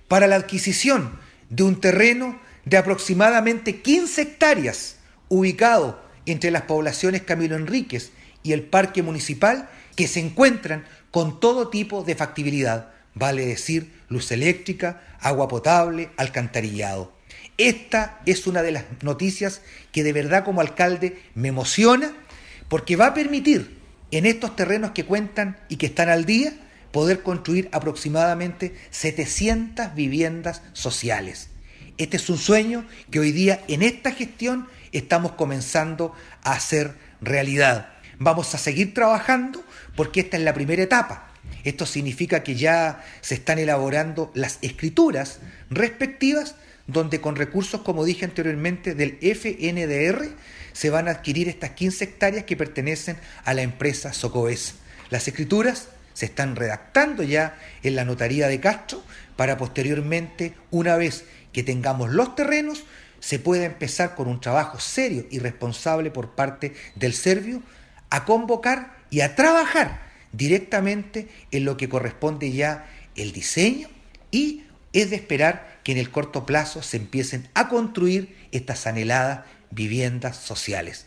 para la adquisición de un terreno de aproximadamente 15 hectáreas, ubicado entre las poblaciones Camilo Enríquez y el Parque Municipal, que se encuentran con todo tipo de factibilidad, vale decir, luz eléctrica, agua potable, alcantarillado. Esta es una de las noticias que de verdad como alcalde me emociona, porque va a permitir en estos terrenos que cuentan y que están al día poder construir aproximadamente 700 viviendas sociales. Este es un sueño que hoy día en esta gestión estamos comenzando a hacer realidad. Vamos a seguir trabajando porque esta es la primera etapa. Esto significa que ya se están elaborando las escrituras respectivas, donde con recursos, como dije anteriormente, del FNDR se van a adquirir estas 15 hectáreas que pertenecen a la empresa Socobesa. Las escrituras se están redactando ya en la notaría de Castro para posteriormente, una vez que tengamos los terrenos, se pueda empezar con un trabajo serio y responsable por parte del Servio a convocar y a trabajar directamente en lo que corresponde ya el diseño, y es de esperar que en el corto plazo se empiecen a construir estas anheladas viviendas sociales.